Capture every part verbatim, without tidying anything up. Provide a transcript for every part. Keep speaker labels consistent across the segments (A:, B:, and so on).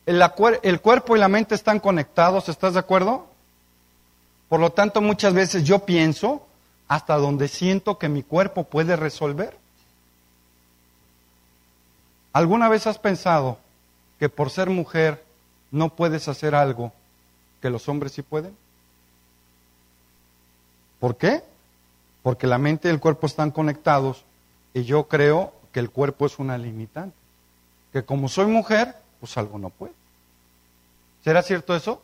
A: El, acuer- el cuerpo y la mente están conectados, ¿estás de acuerdo? Por lo tanto, muchas veces yo pienso hasta donde siento que mi cuerpo puede resolver. ¿Alguna vez has pensado que por ser mujer no puedes hacer algo que los hombres sí pueden? ¿Por qué? Porque la mente y el cuerpo están conectados y yo creo que el cuerpo es una limitante. Que como soy mujer, pues algo no puedo. ¿Será cierto eso?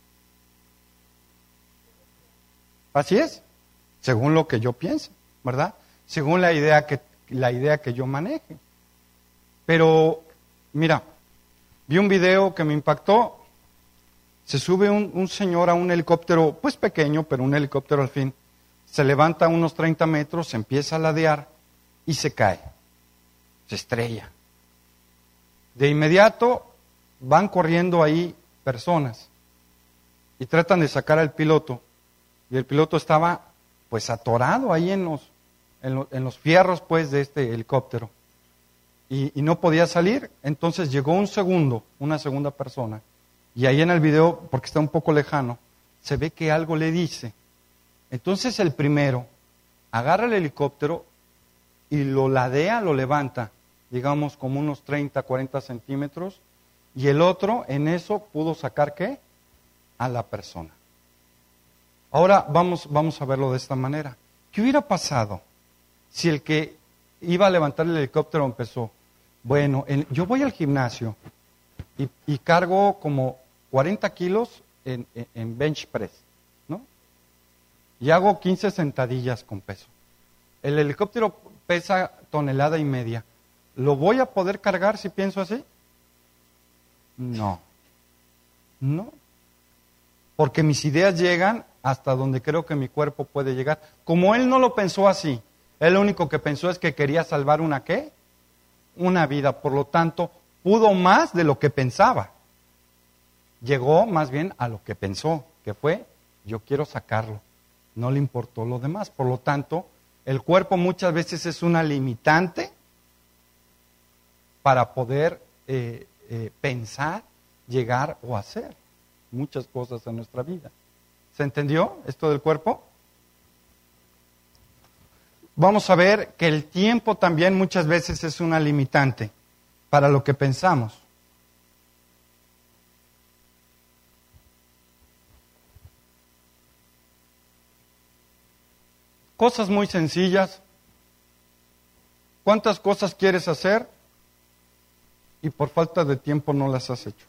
A: Así es, según lo que yo pienso, ¿verdad? Según la idea que, la idea que yo maneje. Pero, mira, vi un video que me impactó. Se sube un, un señor a un helicóptero, pues pequeño, pero un helicóptero al fin. Se levanta a unos treinta metros, se empieza a ladear y se cae. Se estrella. De inmediato van corriendo ahí personas y tratan de sacar al piloto. Y el piloto estaba pues atorado ahí en los, en los, en los fierros pues de este helicóptero. Y, y no podía salir. Entonces llegó un segundo, una segunda persona. Y ahí en el video, porque está un poco lejano, se ve que algo le dice. Entonces el primero agarra el helicóptero y lo ladea, lo levanta, digamos como unos treinta, cuarenta centímetros. Y el otro en eso pudo sacar ¿qué? A la persona. Ahora vamos, vamos a verlo de esta manera. ¿Qué hubiera pasado si el que iba a levantar el helicóptero empezó? Bueno, en, yo voy al gimnasio y, y cargo como cuarenta kilos en, en, en bench press, ¿no? Y hago quince sentadillas con peso. El helicóptero pesa tonelada y media. ¿Lo voy a poder cargar si pienso así? No. No. Porque mis ideas llegan hasta donde creo que mi cuerpo puede llegar. Como él no lo pensó así, él lo único que pensó es que quería salvar una ¿qué? Una vida. Por lo tanto, pudo más de lo que pensaba. Llegó más bien a lo que pensó, que fue, yo quiero sacarlo. No le importó lo demás. Por lo tanto, el cuerpo muchas veces es una limitante para poder eh, eh, pensar, llegar o hacer muchas cosas en nuestra vida. ¿Se entendió esto del cuerpo? Vamos a ver que el tiempo también muchas veces es una limitante para lo que pensamos. Cosas muy sencillas. ¿Cuántas cosas quieres hacer y por falta de tiempo no las has hecho?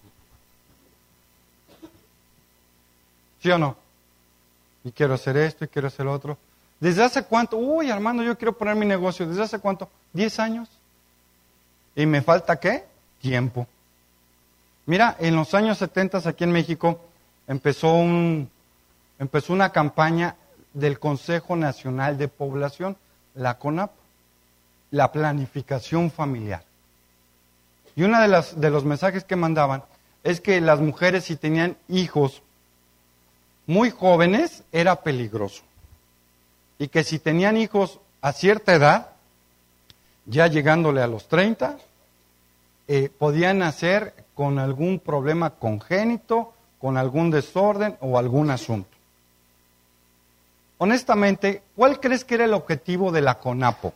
A: ¿Sí o no? Y quiero hacer esto y quiero hacer lo otro. ¿Desde hace cuánto? Uy, Armando, yo quiero poner mi negocio. ¿Desde hace cuánto? ¿Diez años? ¿Y me falta qué? Tiempo. Mira, en los años setenta aquí en México empezó, un, empezó una campaña del Consejo Nacional de Población, la CONAP, la planificación familiar. Y uno de, las, de los mensajes que mandaban es que las mujeres si tenían hijos muy jóvenes era peligroso. Y que si tenían hijos a cierta edad, ya llegándole a los treinta, eh, podían nacer con algún problema congénito, con algún desorden o algún asunto. Honestamente, ¿cuál crees que era el objetivo de la CONAPO?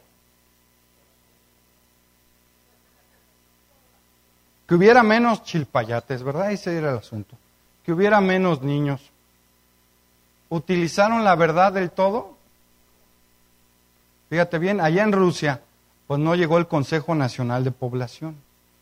A: Que hubiera menos chilpayates, ¿verdad? Ese era el asunto. Que hubiera menos niños. ¿Utilizaron la verdad del todo? Fíjate bien, allá en Rusia, pues no llegó el Consejo Nacional de Población.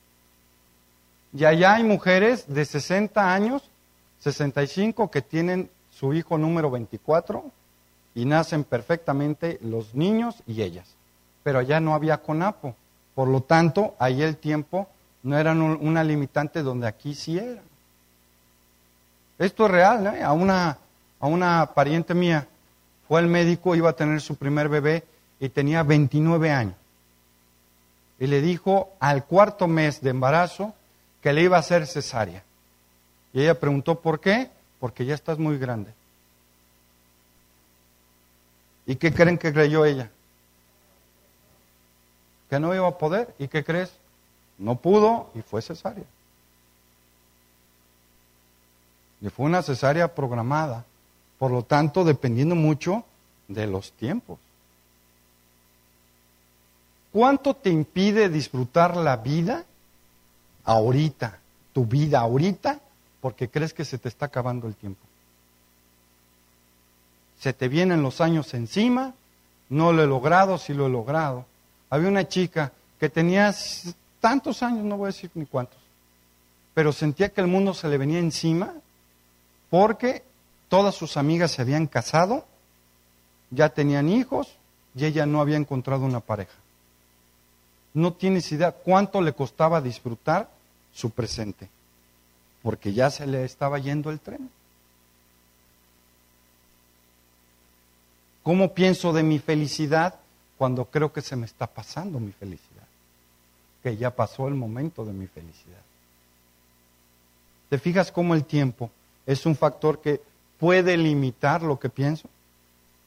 A: Y allá hay mujeres de sesenta años, sesenta y cinco, que tienen su hijo número veinticuatro y nacen perfectamente los niños y ellas. Pero allá no había CONAPO. Por lo tanto, ahí el tiempo no era una limitante donde aquí sí era. Esto es real, ¿eh? A una, a una pariente mía fue al médico, iba a tener su primer bebé y tenía veintinueve años. Y le dijo al cuarto mes de embarazo que le iba a hacer cesárea. Y ella preguntó, ¿por qué? Porque ya estás muy grande. ¿Y qué creen que creyó ella? Que no iba a poder. ¿Y qué crees? No pudo y fue cesárea. Y fue una cesárea programada. Por lo tanto, dependiendo mucho de los tiempos. ¿Cuánto te impide disfrutar la vida ahorita? Tu vida ahorita, porque crees que se te está acabando el tiempo. Se te vienen los años encima, no lo he logrado, sí lo he logrado. Había una chica que tenía tantos años, no voy a decir ni cuántos, pero sentía que el mundo se le venía encima porque todas sus amigas se habían casado, ya tenían hijos y ella no había encontrado una pareja. No tienes idea cuánto le costaba disfrutar su presente, porque ya se le estaba yendo el tren. ¿Cómo pienso de mi felicidad cuando creo que se me está pasando mi felicidad? Que ya pasó el momento de mi felicidad. ¿Te fijas cómo el tiempo es un factor que puede limitar lo que pienso?